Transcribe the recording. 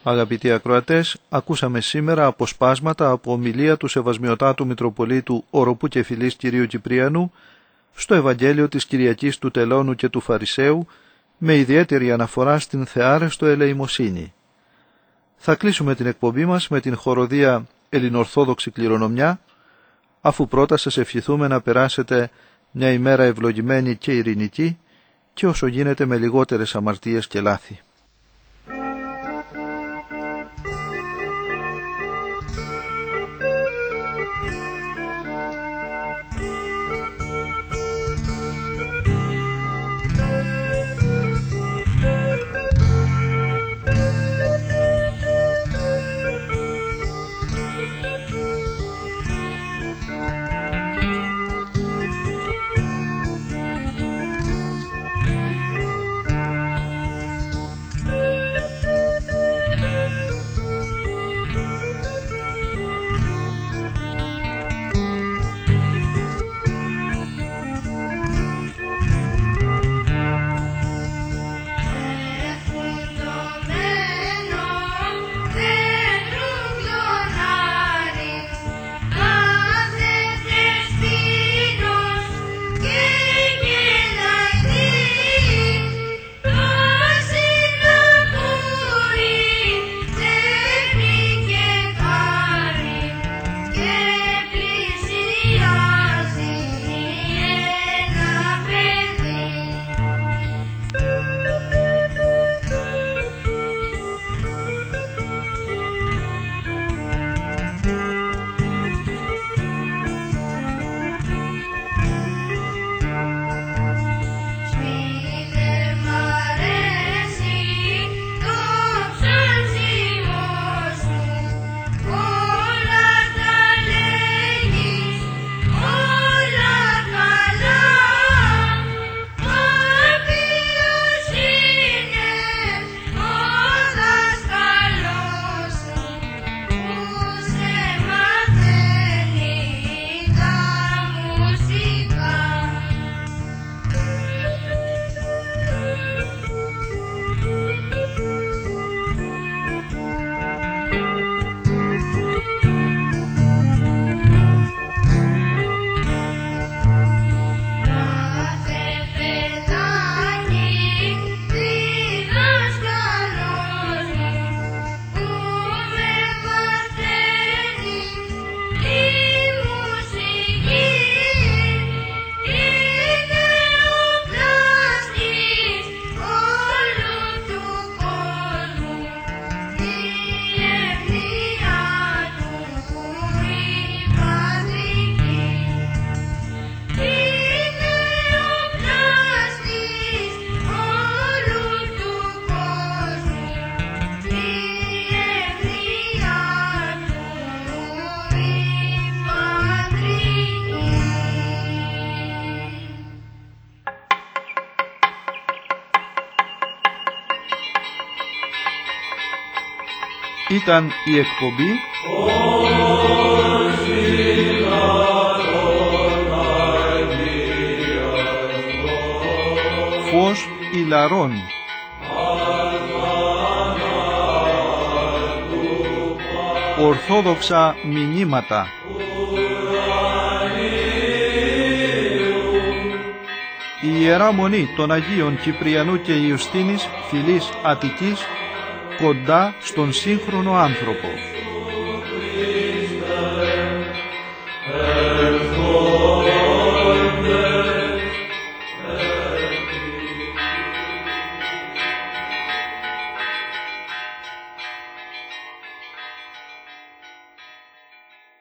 Αγαπητοί ακροατές, ακούσαμε σήμερα αποσπάσματα από ομιλία του Σεβασμιωτάτου Μητροπολίτου Οροπού και Φυλής Κυρίου Κυπριανού στο Ευαγγέλιο της Κυριακής του Τελώνου και του Φαρισαίου, με ιδιαίτερη αναφορά στην θεάρεστο ελεημοσύνη. Θα κλείσουμε την εκπομπή μας με την χοροδία Ελληνοορθόδοξη Κληρονομιά, αφού πρώτα σας ευχηθούμε να περάσετε μια ημέρα ευλογημένη και ειρηνική και όσο γίνεται με λιγότερες αμαρτίες και λάθη. Ήταν η εκπομπή Φως Ηλαρών, Ορθόδοξα μηνύματα, η Ιερά Μονή των Αγίων Κυπριανού και Ιουστίνης, Φυλής Αττικής, κοντά στον σύγχρονο άνθρωπο.